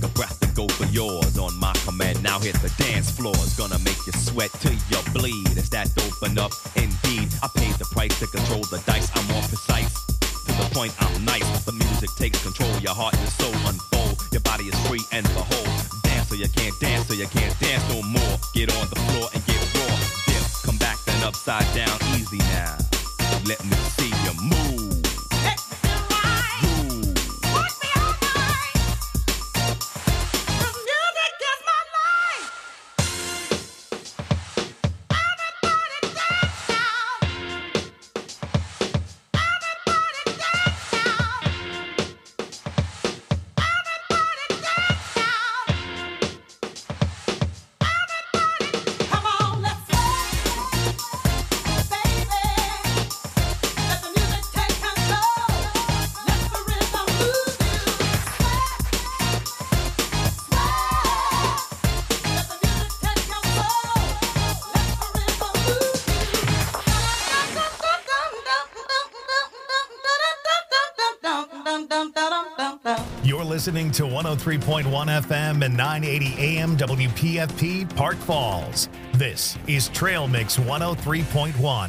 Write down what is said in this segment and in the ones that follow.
a breath and go for yours on my command. Now hit the dance floor. It's gonna make you sweat till you bleed. Is that dope enough? Indeed, I paid the price to control the dice. I'm more precise. To the point, I'm nice. The music takes control. Your heart and soul unfold. Your body is free and behold. Dance so you can't dance, so you can't dance no more. Get on the floor and get raw. Dip, come back then upside down. Easy now. Let me see you move. Listening to 103.1 FM and 980 AM WPFP Park Falls. This is Trail Mix 103.1.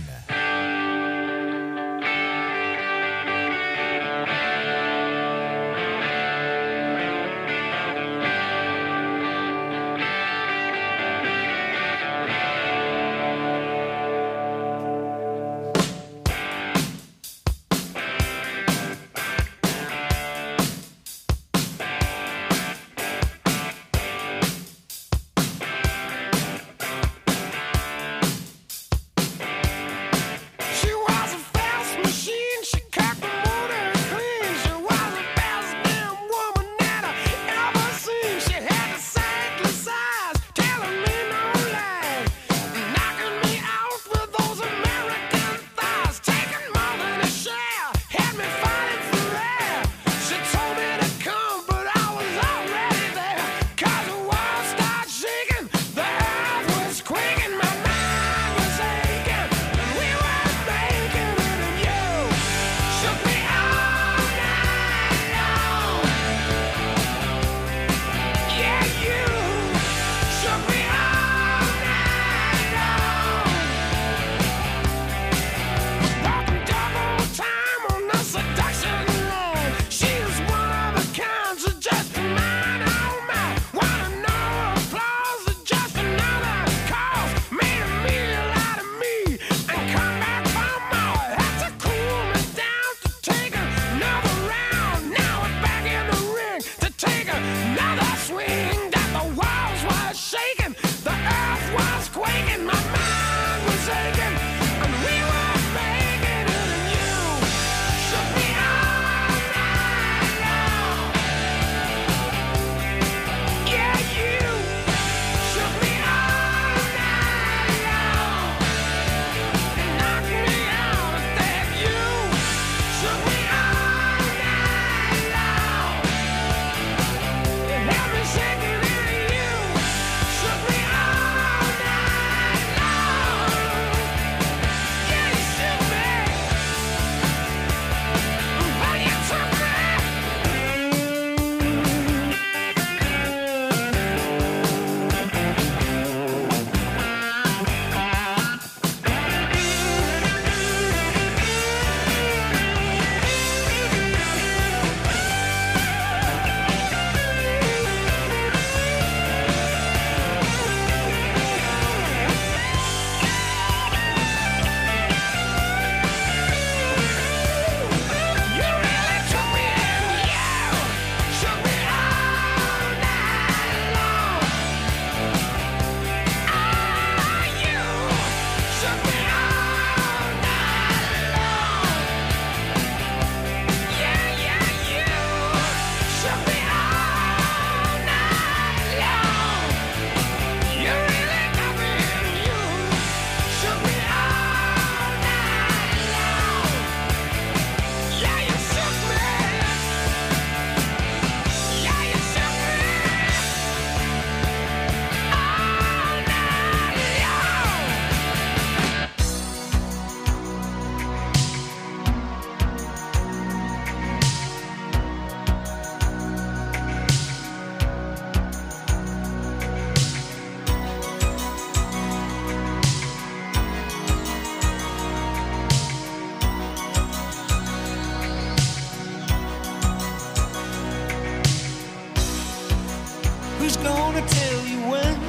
gonna tell you when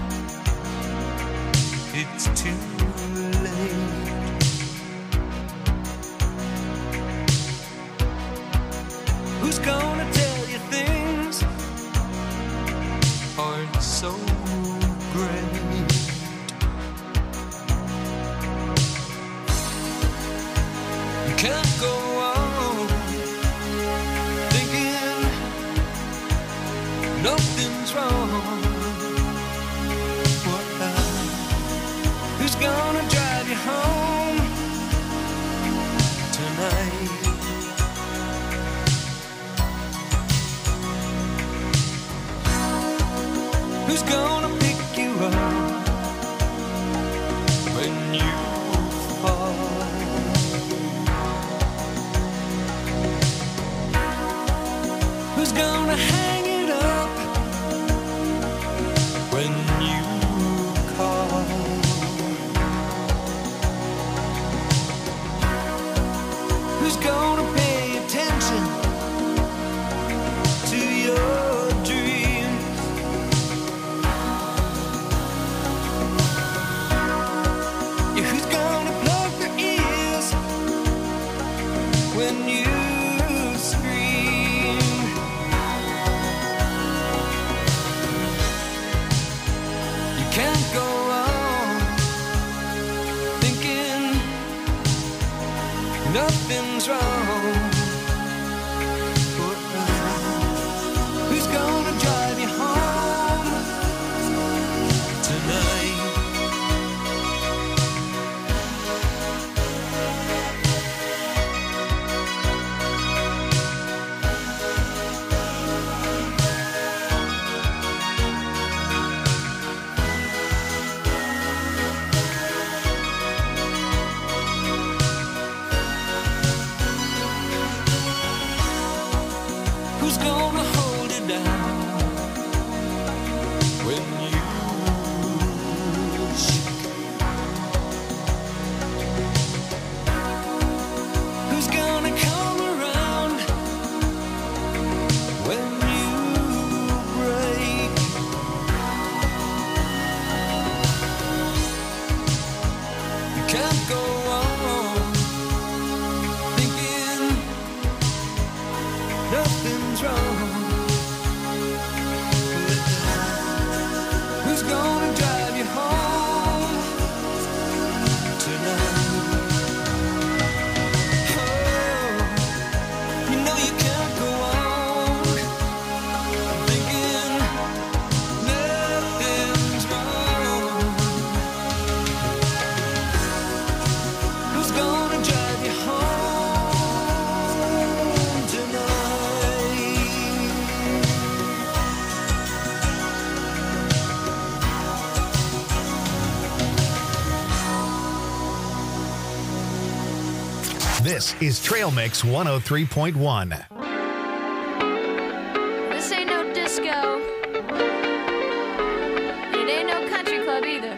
it's too late? Who's gonna tell you things aren't so great? You can't go on thinking nothing's wrong. Who's gonna drive you home tonight? Who's gonna pick you up when you fall? Who's gonna hang it up when you call? Who's gonna pay attention to your dreams? Yeah, who's gonna plug their ears when you scream? You can't go on thinking nothing's wrong. Who's gonna drive you home tonight? Who's gonna hold it down when you shake? Who's gonna come around when you break? You can't go on thinking nothing's wrong. Who's gonna drive you home tonight? Oh, you know you can't go on thinking nothing's wrong. Who's gonna drive you home tonight? This is Trail Mix 103.1. This ain't no disco. It ain't no country club either.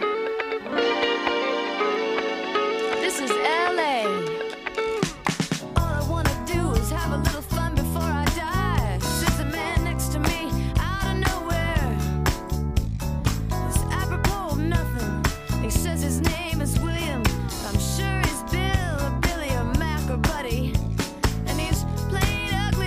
This is LA. All I wanna do is have a little fun before I die. Sits a man next to me out of nowhere. It's apropos of nothing. He says his name is William. I'm sure he's Bill or Billy or Mac or Buddy. And he's played ugly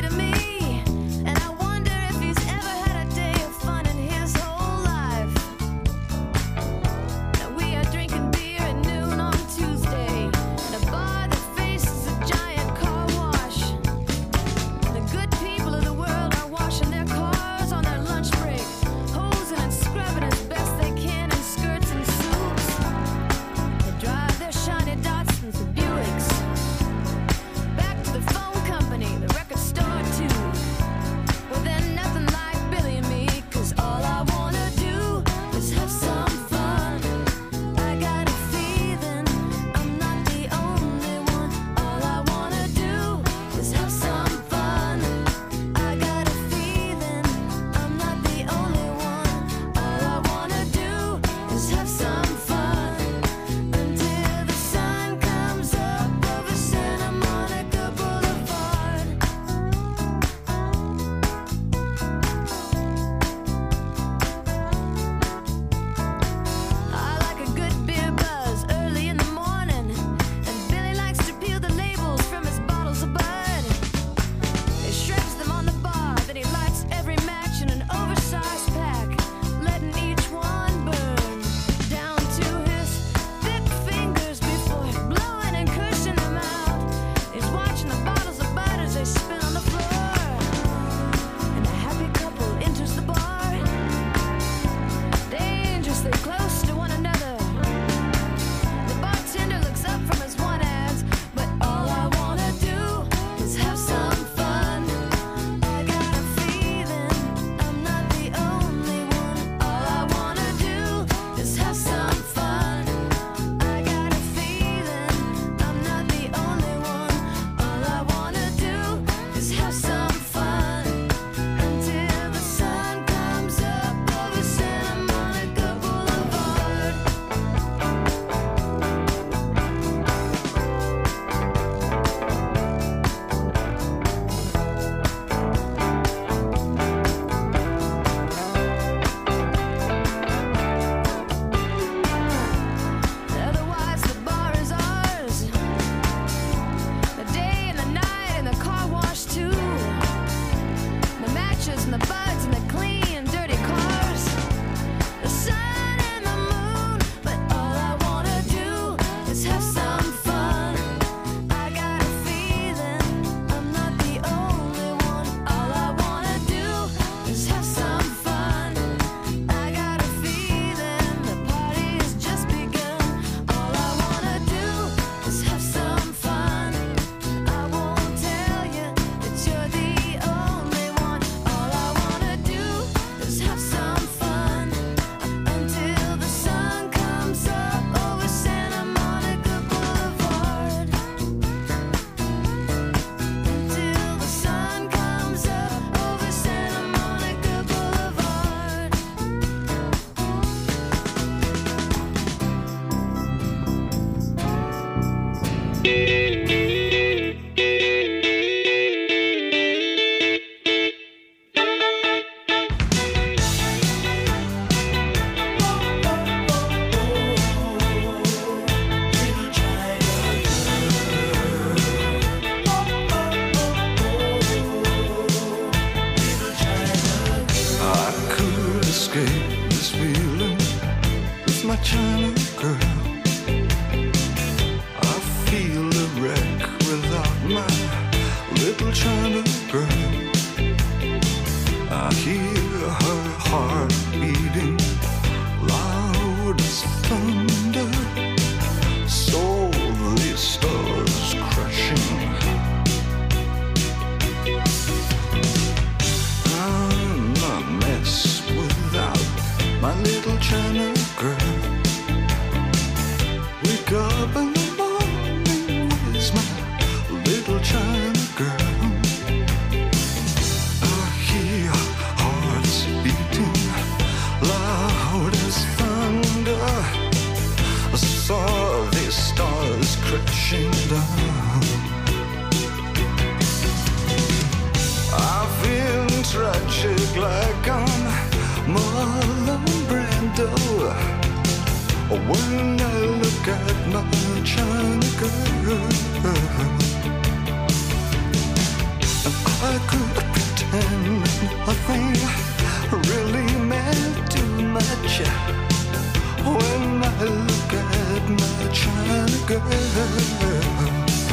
China girl. I feel a wreck without my little China girl. I hear her heart beating loud as thunder. So the stars crashing. I'm a mess without my little China girl. Wake up in the morning, where's my little China girl? I hear hearts beating loud as thunder. I saw the stars crashing down. I feel tragic like I'm Marlon Brando when I look at my China girl. And I could pretend nothing really meant too much when I look at my China girl.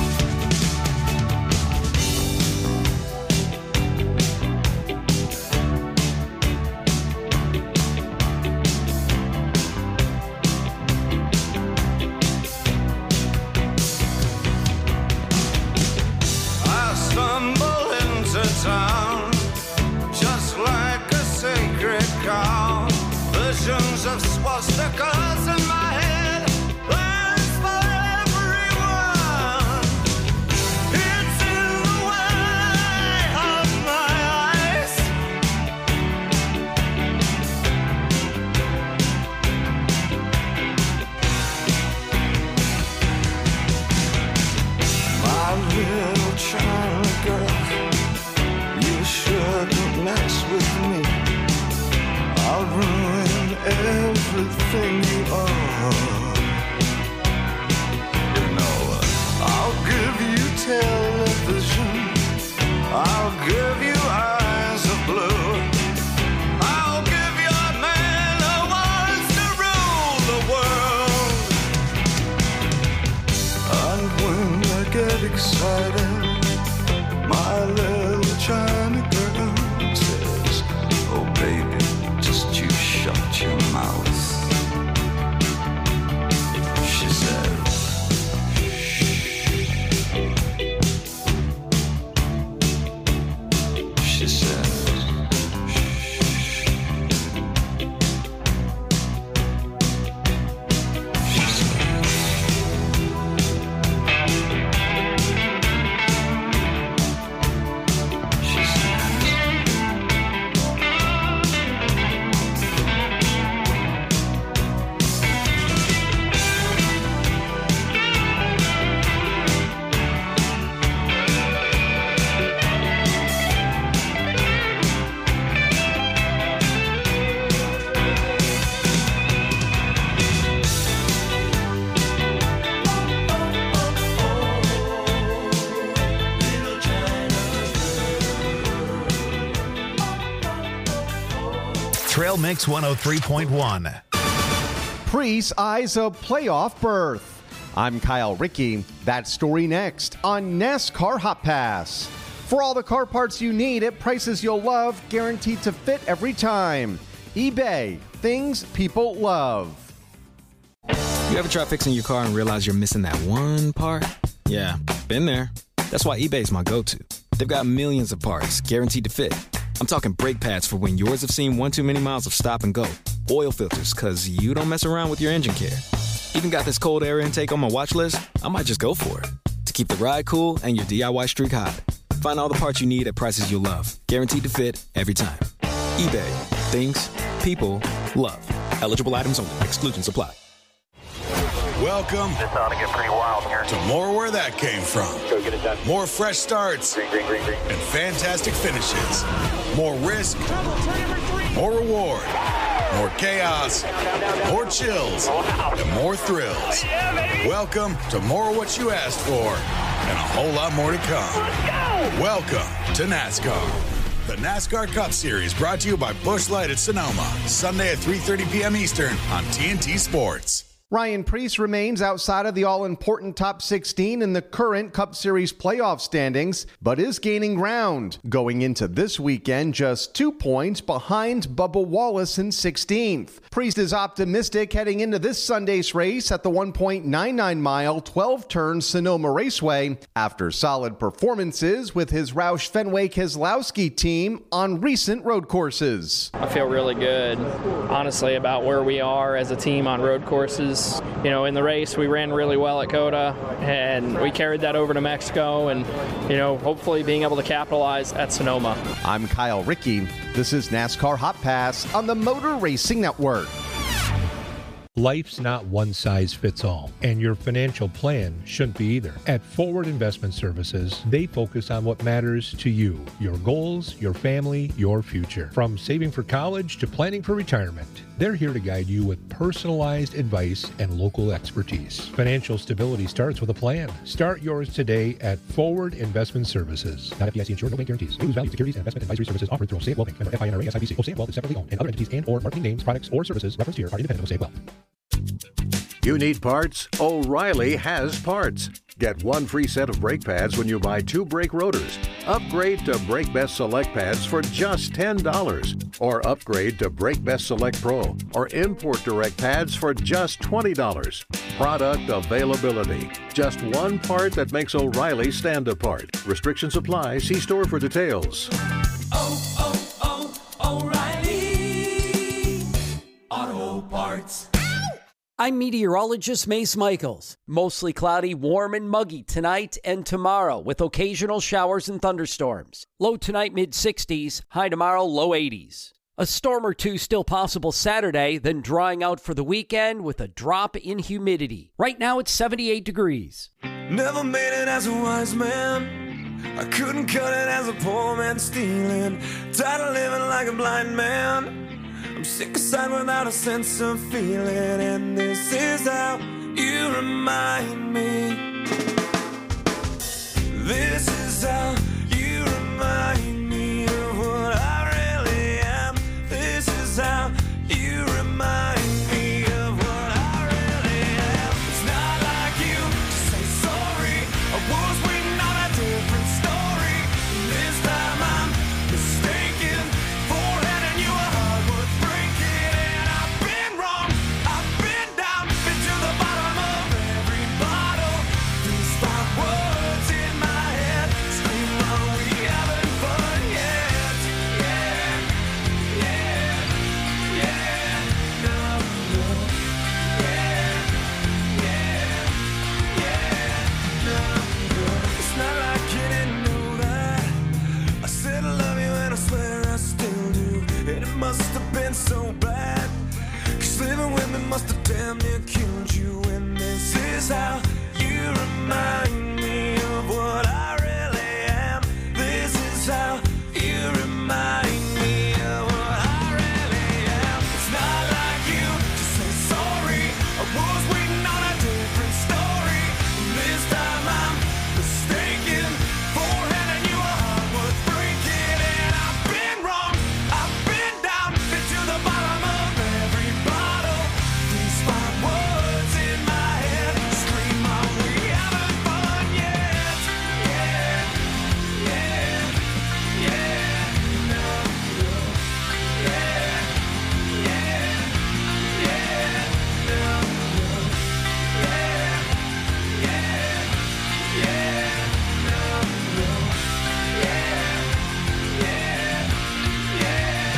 Town, just like a sacred cow. Visions of swastikas in my head, plans for everyone. It's in the way of my eyes. My little China girl, shouldn't mess with me. I'll ruin everything you are. You know, I'll give you television. I'll give you eyes of blue. I'll give you a man who wants to rule the world. And when I get excited, my little China girl says, oh baby, just you shut your mouth. She says, she says, Trail Mix 103.1. Priest eyes a playoff berth. I'm Kyle Rickey. That story next on NASCAR Hot Pass. For all the car parts you need at prices you'll love, guaranteed to fit every time. eBay, things people love. You ever try fixing your car and realize you're missing that one part? Yeah, been there. That's why eBay's my go-to. They've got millions of parts, guaranteed to fit. I'm talking brake pads for when yours have seen one too many miles of stop and go. Oil filters, because you don't mess around with your engine care. Even got this cold air intake on my watch list. I might just go for it. To keep the ride cool and your DIY streak hot. Find all the parts you need at prices you'll love. Guaranteed to fit every time. eBay. Things people love. Eligible items only. Exclusions apply. Welcome This ought to get pretty wild here. to more where that came from. Go get it done. More fresh starts Green, green, green, green. and fantastic finishes. More risk, more reward, more chaos, more chills, and more thrills. Welcome to more of what you asked for and a whole lot more to come. Welcome to NASCAR. The NASCAR Cup Series brought to you by Busch Light at Sonoma. Sunday at 3:30 p.m. Eastern on TNT Sports. Ryan Preece remains outside of the all-important top 16 in the current Cup Series playoff standings, but is gaining ground. Going into this weekend, just 2 points behind Bubba Wallace in 16th. Preece is optimistic heading into this Sunday's race at the 1.99-mile, 12-turn Sonoma Raceway after solid performances with his Roush Fenway Keselowski team on recent road courses. I feel really good, honestly, about where we are as a team on road courses. You know, in the race, we ran really well at COTA, and we carried that over to Mexico, and, you know, hopefully being able to capitalize at Sonoma. I'm Kyle Rickey. This is NASCAR Hot Pass on the Motor Racing Network. Life's not one size fits all, and your financial plan shouldn't be either. At Forward Investment Services, they focus on what matters to you, your goals, your family, your future. From saving for college to planning for retirement, they're here to guide you with personalized advice and local expertise. Financial stability starts with a plan. Start yours today at Forward Investment Services. Not FDIC insured, no bank guarantees. May lose value. Securities and investment advisory services offered through Osaic Wealth Bank. Member FINRA SIPC. Osaic Wealth is separately owned, and other entities and/or marketing names, products, or services referenced here are independent of Osaic Wealth. You need parts? O'Reilly has parts. Get one free set of brake pads when you buy 2 brake rotors. Upgrade to Brake Best Select pads for just $10. Or upgrade to Brake Best Select Pro or Import Direct pads for just $20. Product availability. Just one part that makes O'Reilly stand apart. Restrictions apply. See store for details. O'Reilly Auto Parts. I'm meteorologist Mace Michaels. Mostly cloudy, warm, and muggy tonight and tomorrow with occasional showers and thunderstorms. Low tonight, mid-60s. High tomorrow, low 80s. A storm or two still possible Saturday, then drying out for the weekend with a drop in humidity. Right now, it's 78 degrees. Never made it as a wise man. I couldn't cut it as a poor man stealing. Tired of living like a blind man. I'm sick aside without a sense of feeling, and this is how you remind me. This is how you remind me of what I really am. This is how you remind me of what I really am. It's not like you to say sorry. I was waiting on a different story. This time I'm mistaken for handing you a heart worth breaking. And I've been wrong, I've been down, been to the bottom of every bottle. These 5 words in my head scream, are we having fun yet? Yeah, yeah, yeah, no, no, yeah, yeah, yeah, no, no. It's not like you didn't know that. I said I love you and I swear I still do. And it must have been so bad, 'cause living with me must have damn near killed you. And this is how you remind me of what I really am. This is how you remind me of what I really am. It's not like you to say sorry. I was waiting on a different story. This time I'm mistaken for handing you a heart worth breaking. And I've been wrong, I've been down, been to the bottom of every bottle. These 5 words in my head scream, are we having fun yet? Yeah, yeah, yeah, no, no, yeah, yeah, yeah, no, no, yeah, yeah, yeah, no, no, yeah, yeah, yeah,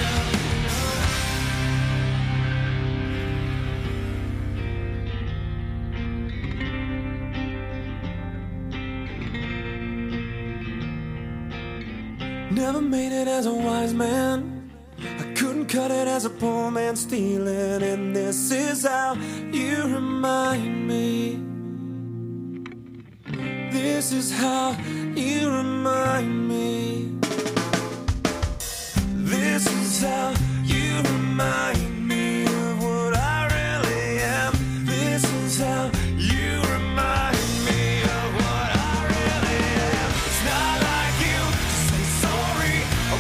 Never made it as a wise man. I couldn't cut it as a poor man stealing. And this is how you remind me. This is how you remind me. This is how you remind me of what I really am. This is how you remind me of what I really am. It's not like you to say sorry. I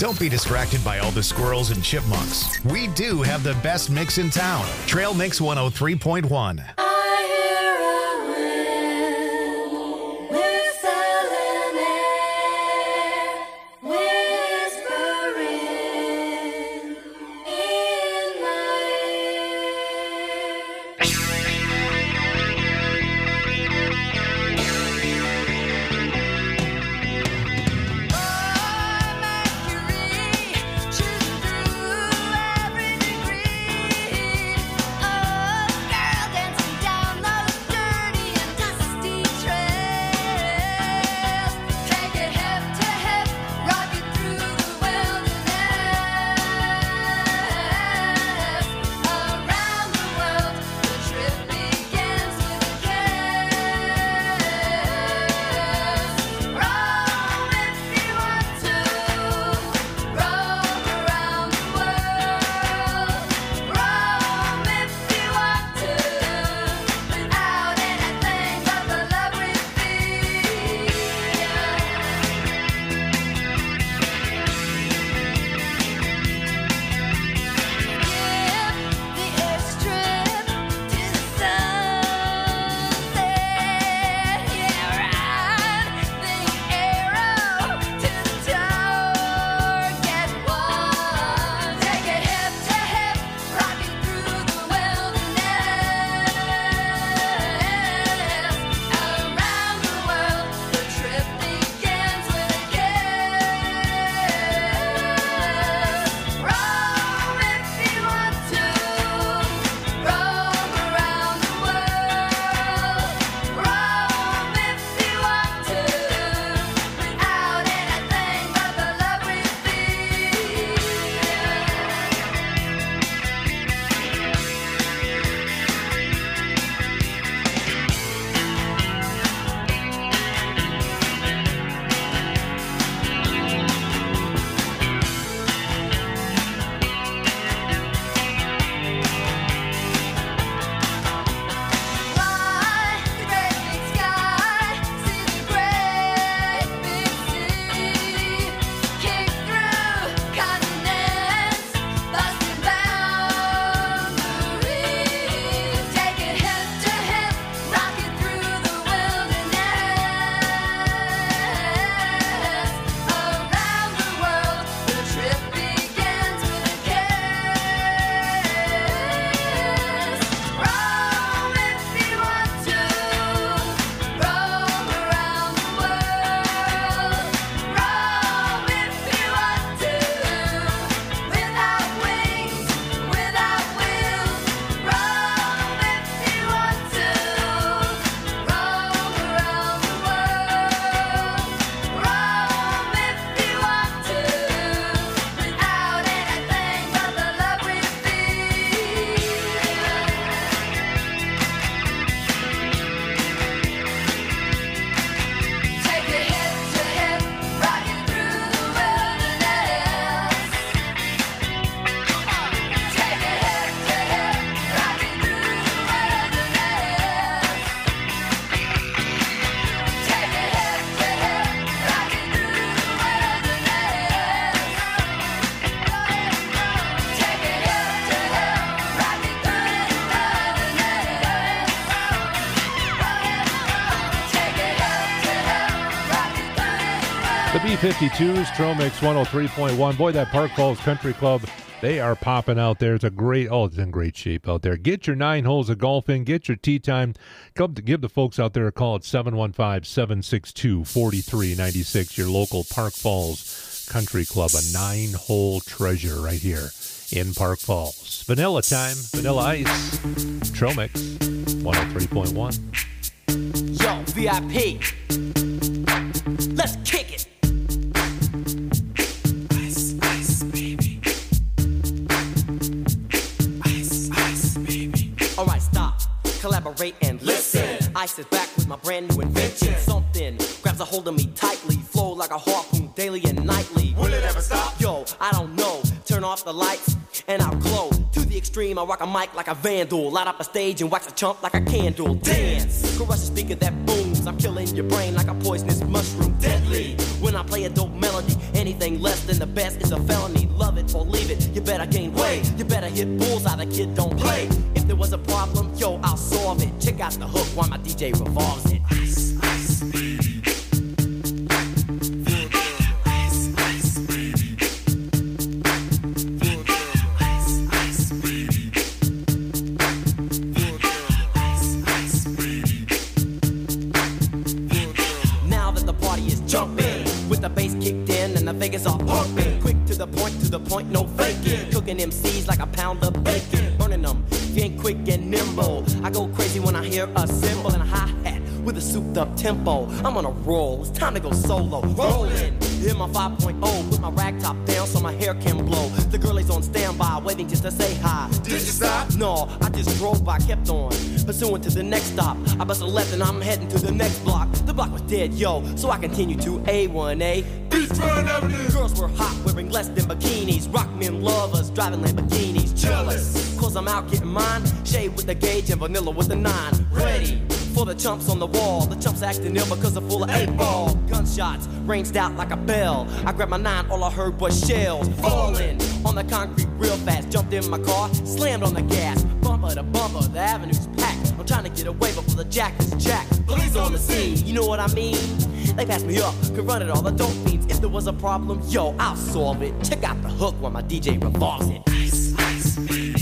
Don't be distracted by all the squirrels and chipmunks. We do have the best mix in town. Trail Mix 103.1. The B-52s, Trail Mix 103.1. Boy, that Park Falls Country Club, they are popping out there. It's in great shape out there. Get your 9 holes of golf in. Get your tee time. Come to give the folks out there a call at 715-762-4396. Your local Park Falls Country Club, a 9-hole treasure right here in Park Falls. Vanilla time, Vanilla Ice, Trail Mix 103.1. Yo, VIP, let's kick it. Ice, ice, baby. Ice, ice, baby. All right, stop, collaborate and listen. Ice is back with my brand new invention. Something grabs a hold of me tightly, flow like a harpoon daily and nightly. Will it ever stop? Yo, I don't know. Turn off the lights and I'll glow. To the extreme, I rock a mic like a vandal. Light up a stage and wax a chump like a candle. Dance, crush a speaker that booms. I'm killing your brain like a poisonous mushroom. Deadly, when I play play a dope melody. Anything less than the best is a felony. Love it or leave it, you better gain weight. You better hit bullseye, the kid don't play. If there was a problem, yo, I'll solve it. Check out the hook while my DJ revolves it. Ice, ice, baby. The bass kicked in and the Vegas are pumping. Quick to the point, no faking. Cooking MCs like a pound of bacon. Burning them, if you ain't quick and nimble. I go crazy when I hear a cymbal and a hi-hat with a souped up tempo. I'm on a roll, it's time to go solo. Rolling, hit my 5.0, put my rag top down so my hair can blow. The girl is on standby, waiting just to say hi. Did you stop? No, I just drove by, kept on pursuing to the next stop. I bust a left and I'm heading to the next block. The block was dead, yo, so I continue to A1A. Beachfront Avenue. Girls were hot, wearing less than bikinis. Rock men lovers, driving Lamborghinis. Jealous, cause I'm out getting mine. Shade with the gauge and vanilla with the 9. Ready for the chumps on the wall. The chumps acting ill because they're full of 8-ball. Gunshots ranged out like a bell. I grabbed my 9, all I heard was shells falling on the concrete real fast. Jumped in my car, slammed on the gas. Bumper to bumper, the avenue's packed. I'm trying to get away before the jack is jacked. Police on the scene, you know what I mean? They passed me up, could run it all, the dope fiends. If there was a problem, yo, I'll solve it. Check out the hook while my DJ revolves it. Ice, ice, baby.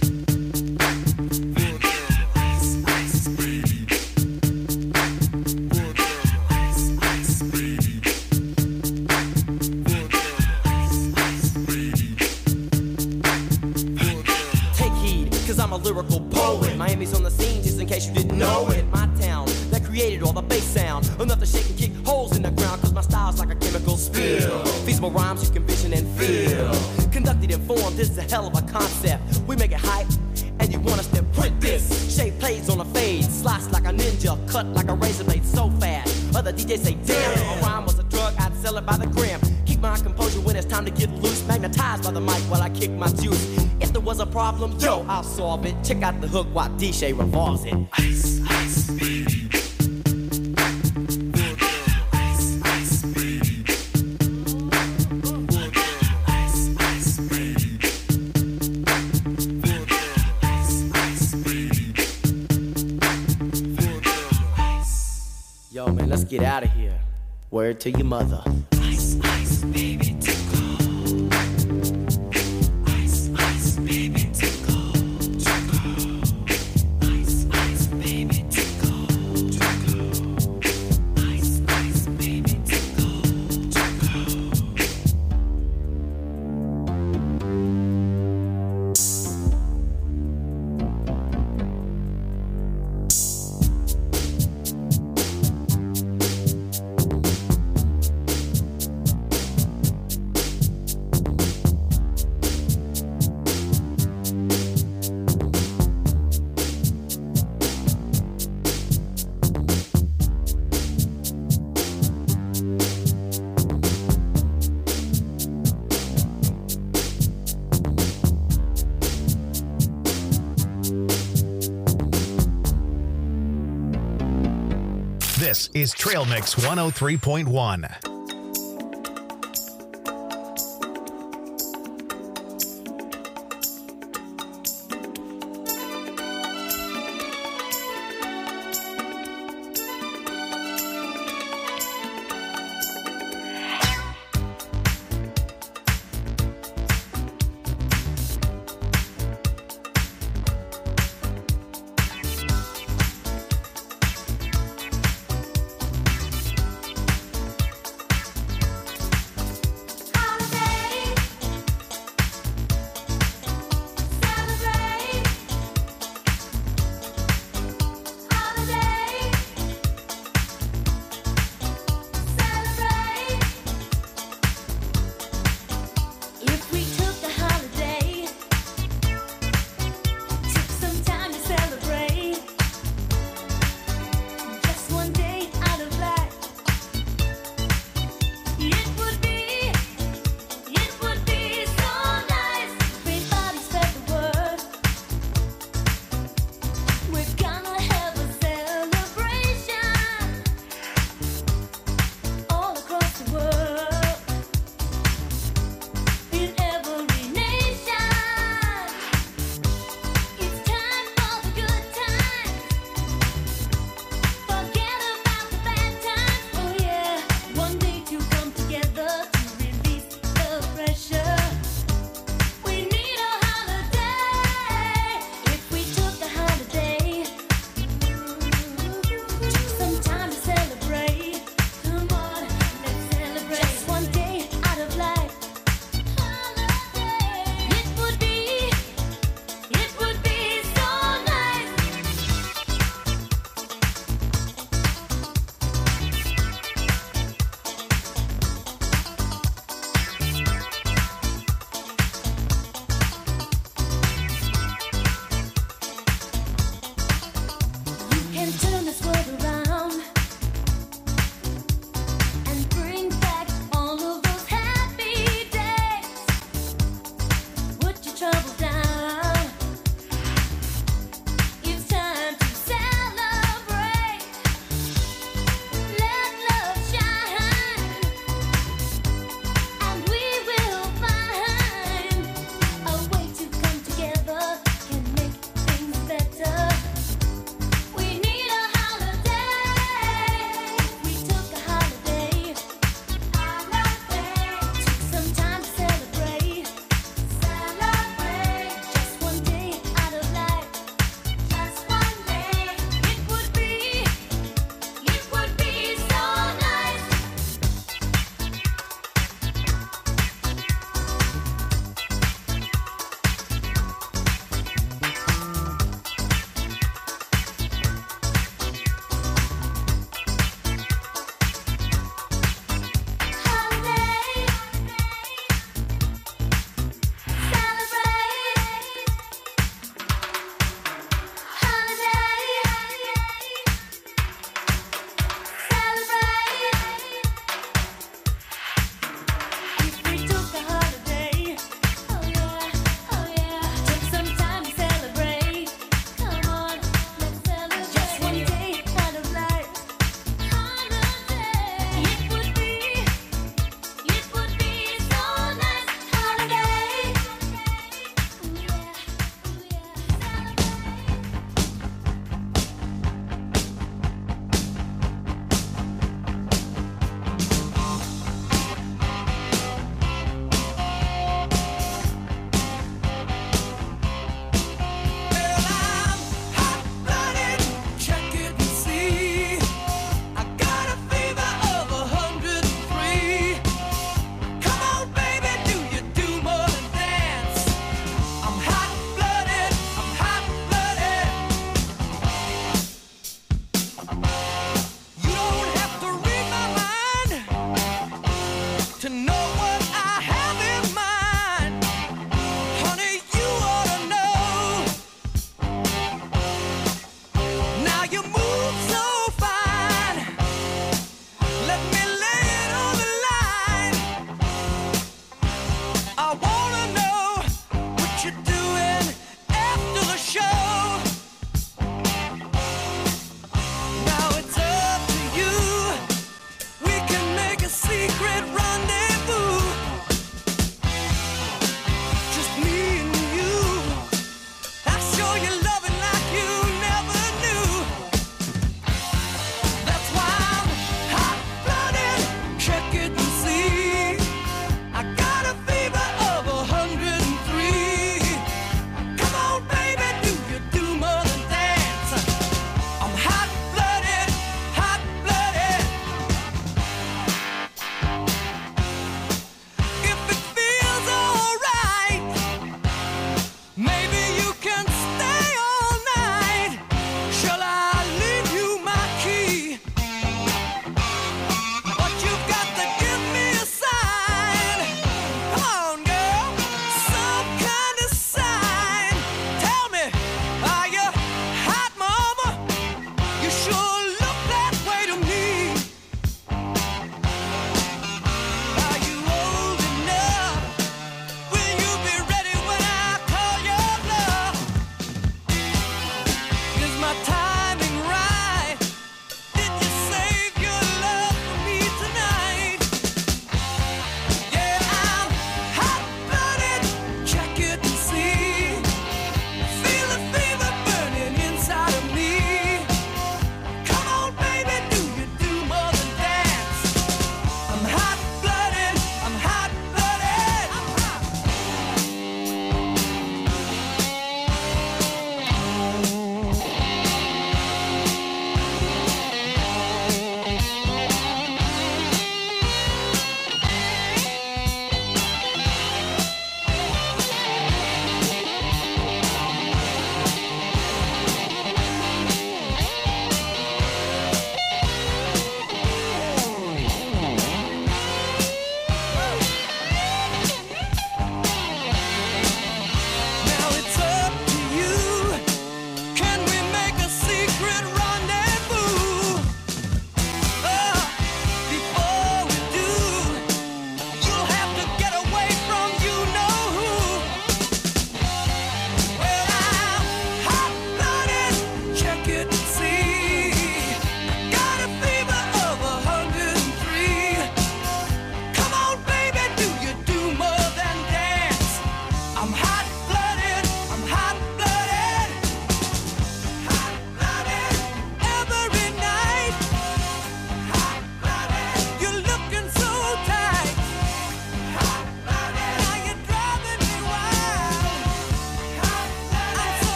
I'm a lyrical poet. Miami's on the scene, just in case you didn't know it. My town that created all the bass sound, enough to shake and kick holes in the ground. Cause my style's like a chemical spill. Feasible rhymes you can vision and feel. Conducted in form, this is a hell of a concept. We make it hype, and you want us to print this. Shape plays on a fade, slice like a ninja, cut like a razor blade so fast. Other DJs say, damn, if a rhyme was a drug, I'd sell it by the gram. Keep my composure when it's time to get loose. Magnetized by the mic while I kick my juice. If there was a problem, yo, I'll solve it. Check out the hook while DJ revolves it. Ice, ice, baby. Ice, ice, baby. Ice, ice, baby. Ice, ice, baby. Yo, man, let's get out of here. Word to your mother. Ice, ice, baby. This is Trail Mix 103.1.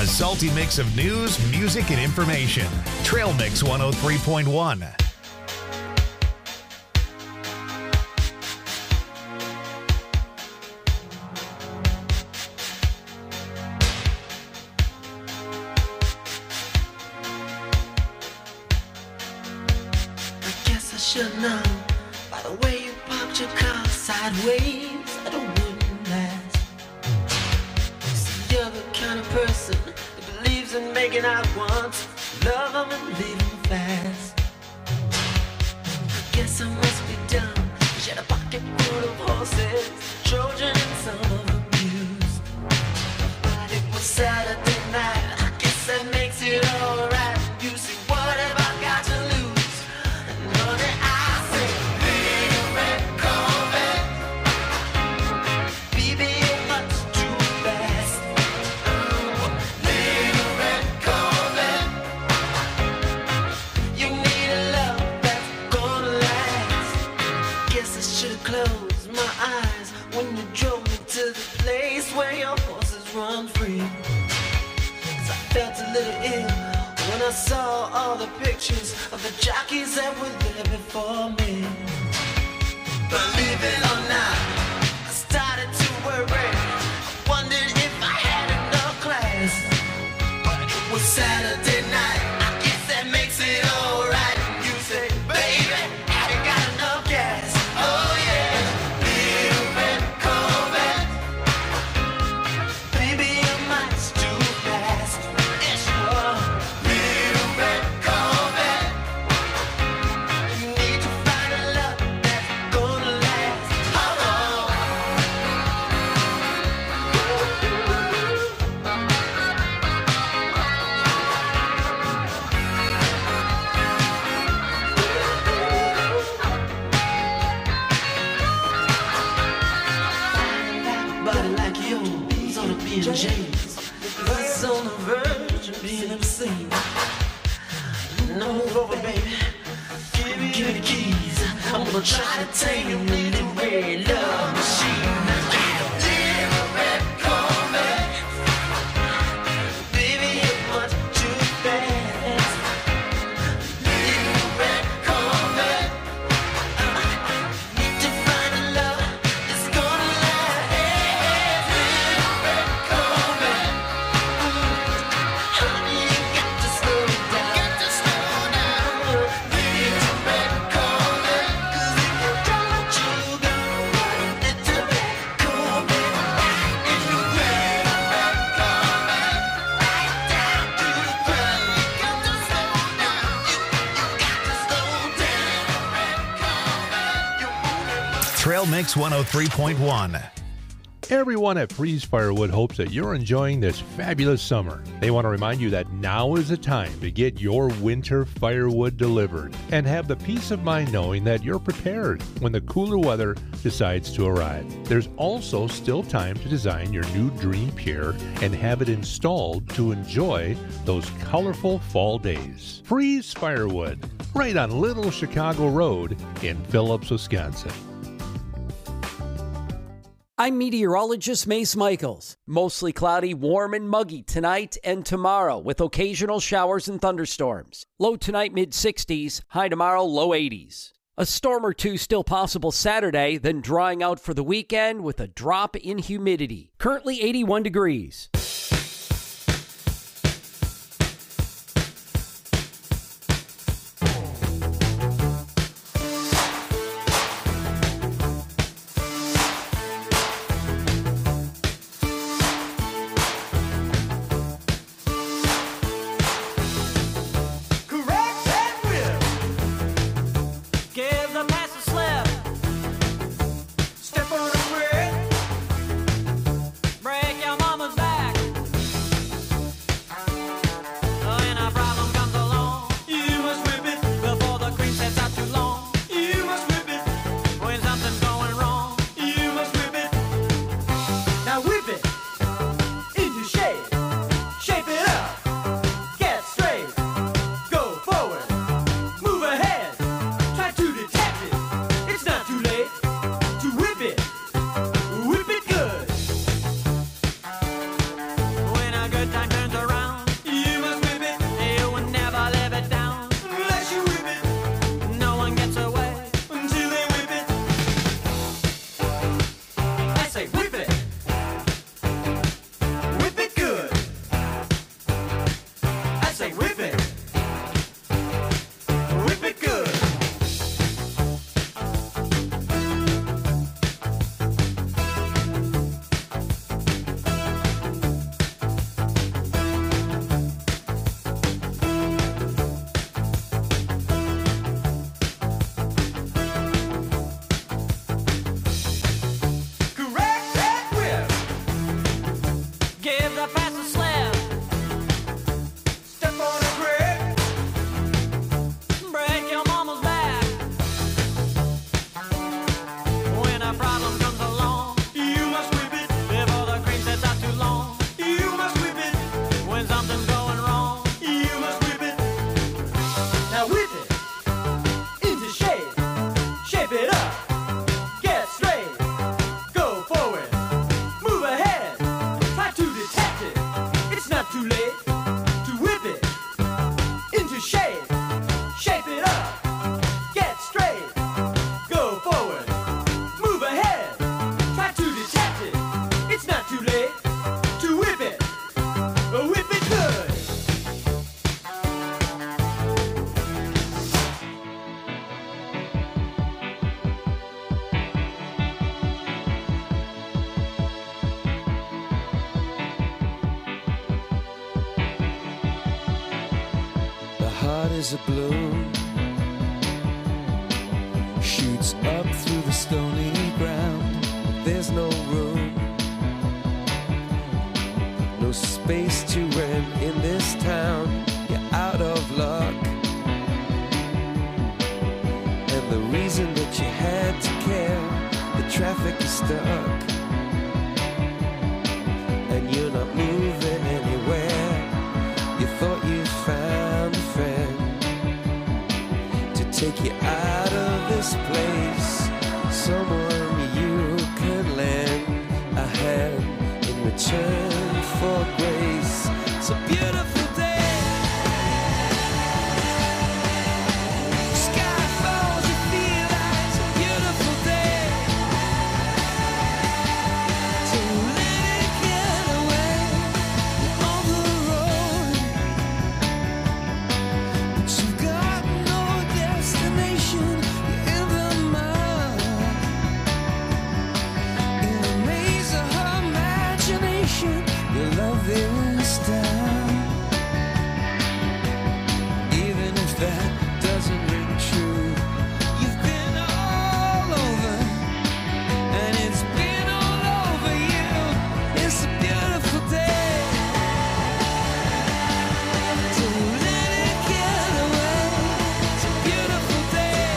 salty mix of news, music, and information. Trail Mix 103.1. Should know by the way you parked your car sideways that it wouldn't last. See, you're the kind of person that believes in making out once, love them and leave them fast. I guess I must be dumb. She had a pocket full of horses, Trojan and some of them used. But it was Saturday night. I guess that makes it alright. You see, what have I got to lose? I saw all the pictures of the jockeys that were there before me. Believe it or not, I started to worry. I wondered if I had enough class. But it was Saturday night. I guess that makes it alright. You say, baby, have you got enough gas? Oh yeah, little red Corvette. Baby, your mind's too fast. Yeah, sure. James was on the verge of being obscene. No, move over, baby. Give me the keys. I'm gonna try to tame your little red love machine. Little red Corvette. Baby, you're much too fast. Little red Corvette. Need to find a love that's gonna last. Little red Corvette. Honey, you got to slow down. Got to slow down. Little red Corvette. 'Cause if you don't, you go. Little red Corvette. Little red Corvette. Right down to the ground. You got to slow down. You got to slow down. Red Corvette. You're moving. Trail Mix 103.1. Everyone at Freeze Firewood hopes that you're enjoying this fabulous summer. They want to remind you that now is the time to get your winter firewood delivered and have the peace of mind knowing that you're prepared when the cooler weather decides to arrive. There's also still time to design your new dream pier and have it installed to enjoy those colorful fall days. Freeze Firewood, right on Little Chicago Road in Phillips, Wisconsin. I'm meteorologist Mace Michaels. Mostly cloudy, warm and muggy tonight and tomorrow with occasional showers and thunderstorms. Low tonight, mid-60s. High tomorrow, low 80s. A storm or two still possible Saturday, then drying out for the weekend with a drop in humidity. Currently 81 degrees. Step on the brake, break your mama's back. colors of bloom shoots up through the stony ground. There's no room, no space to rent in this town. You're out of luck, and the reason that you had to care, the traffic is stuck, and you're not moving anywhere. You thought you found a friend to take you out of this place, someone you can lend a hand in return for grace. It's a beautiful day. Sky falls, you feel like it's a beautiful day. So let it get away on the road, but you've got no destination. You're in the mud, in the maze of her imagination. Your love is down, even if that doesn't ring true. You've been all over, and it's been all over you. It's a beautiful day. So let it get away. It's a beautiful day.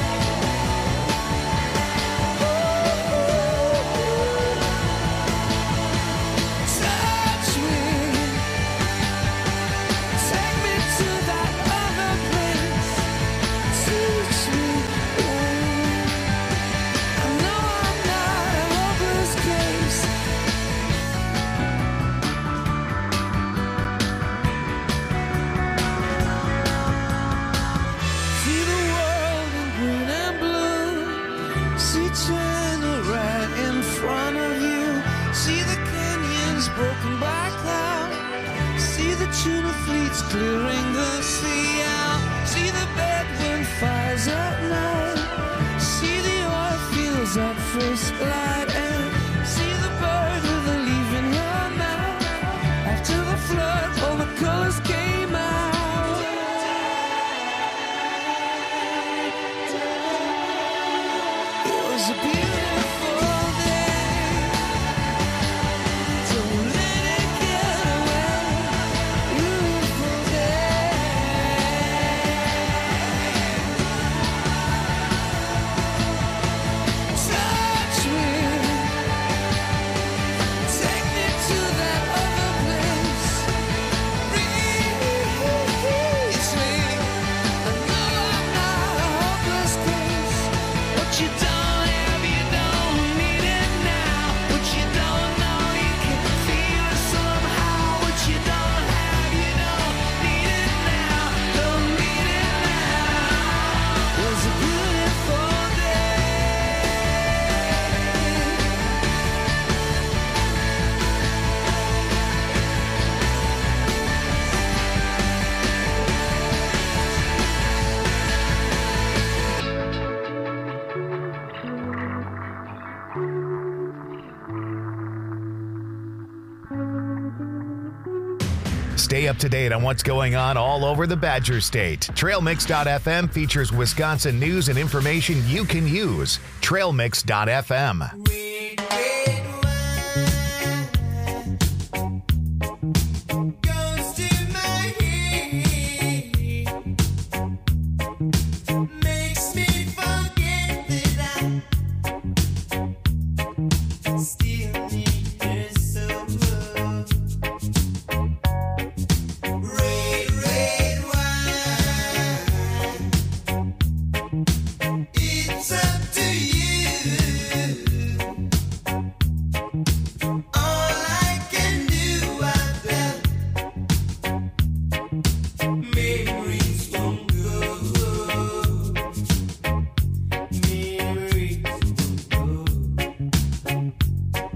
Touch me, take me to that other place. Teach me. I know I'm not a hopeless case. See the world in green and blue. See China right in front of you. See the canyons broken by cloud. See the tuna fleets clearing the sea out. See the bedroom fires at night. See the oil fields at first light. And see the bird with a leaf in her mouth. After the flood, all the colors came out. It was a beautiful day. So let it get away. Beautiful day. Touch me, take me to that other place. Reach me. I know I'm not a hopeless case. What you don't have, you don't need it now. What you don't know, you can feel it somehow. What you don't have, you don't need it now. Don't need it now. It was a beautiful day. Stay up to date on what's going on all over the Badger State. TrailMix.fm features Wisconsin news and information you can use. TrailMix.fm. Goes to my head, makes me forget that I still need her so much. Red, red wine, it's up to you. All I can do, I bet. Memories won't go. Memories won't go.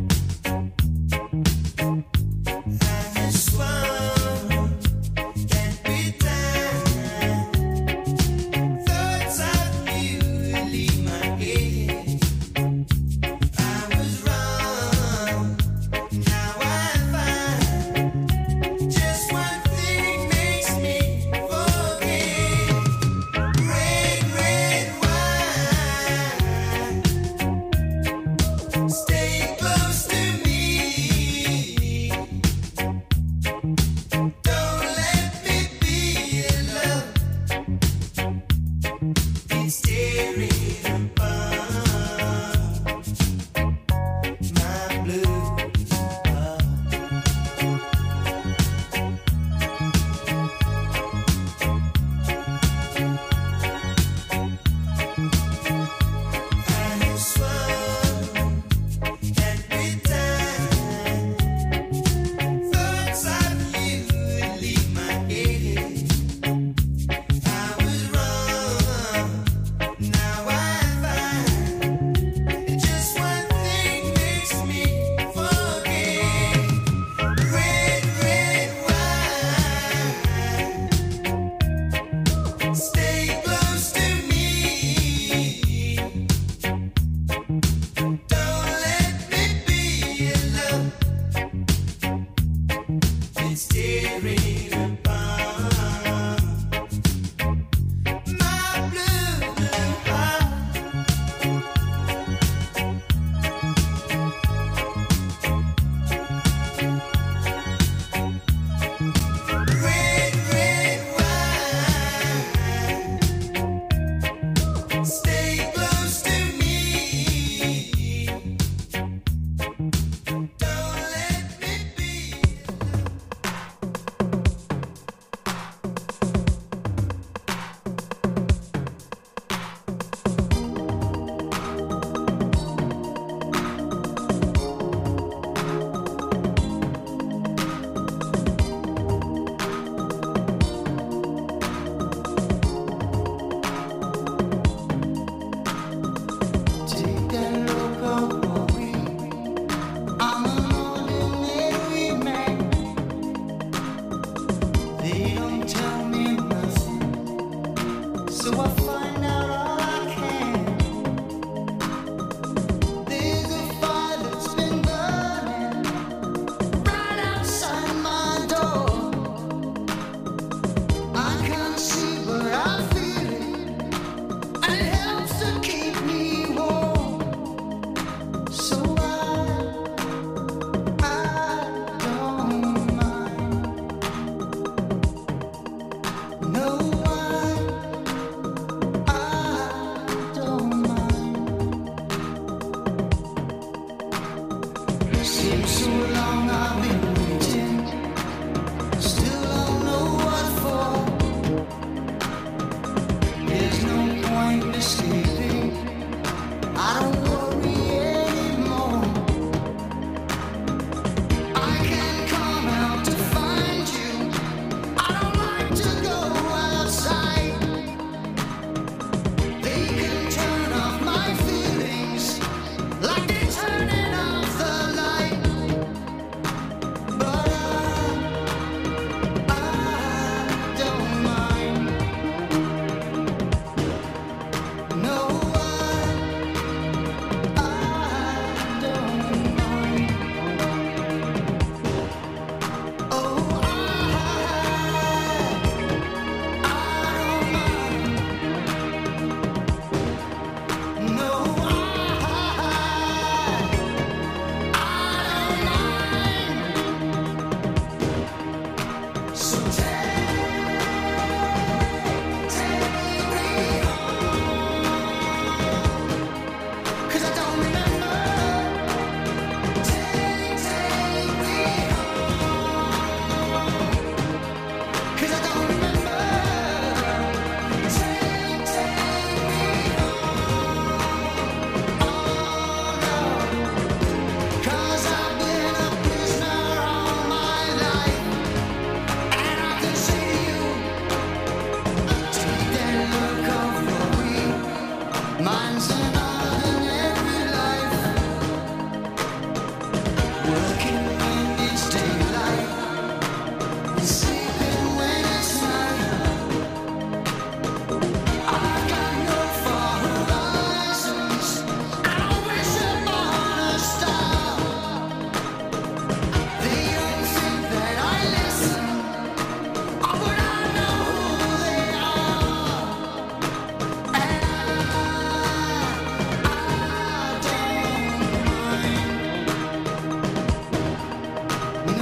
Seems so long